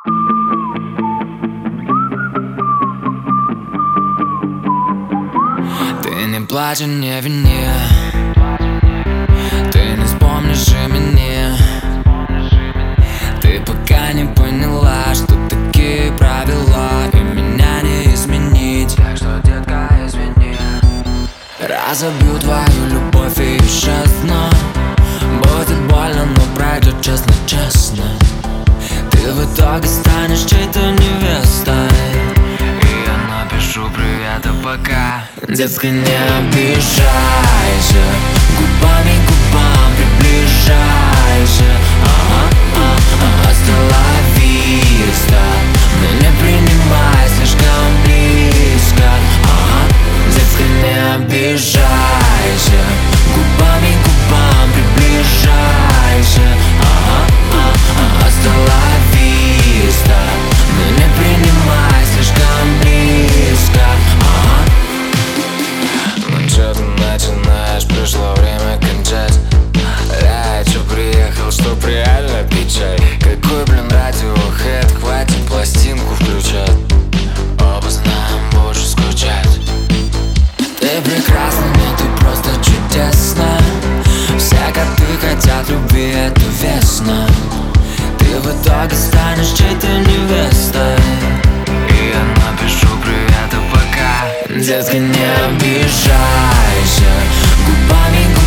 Ты не плачь о невине, ты не вспомнишь имени. Ты пока не поняла, что такие правила, и меня не изменить. Так что, детка, извини. Разобью твою любовь и исчезну. Будет больно, но пройдет честно-честно. Ты в итоге станешь чьей-то невестой, и я напишу привет, а пока, детка, не обижайся. Губами к губам приближайся. Hasta la vista, но не принимай слишком близко. Детка, не обижайся. Губами к губам приближайся. Hasta la vista, но не принимай слишком близко. Ну чё ты начинаешь, пришло время кончать. Я чё приехал, чтоб реально пить чай. Какой, блин, радиохэд, хватит пластинку включать. Оба знаем, будешь скучать. Ты прекрасна, нет, ты просто чудесна. Все коты хотят любви, это весно. Ты в итоге станешь чьей-то невестой, и я напишу привет, а пока, детка, не обижайся. Губами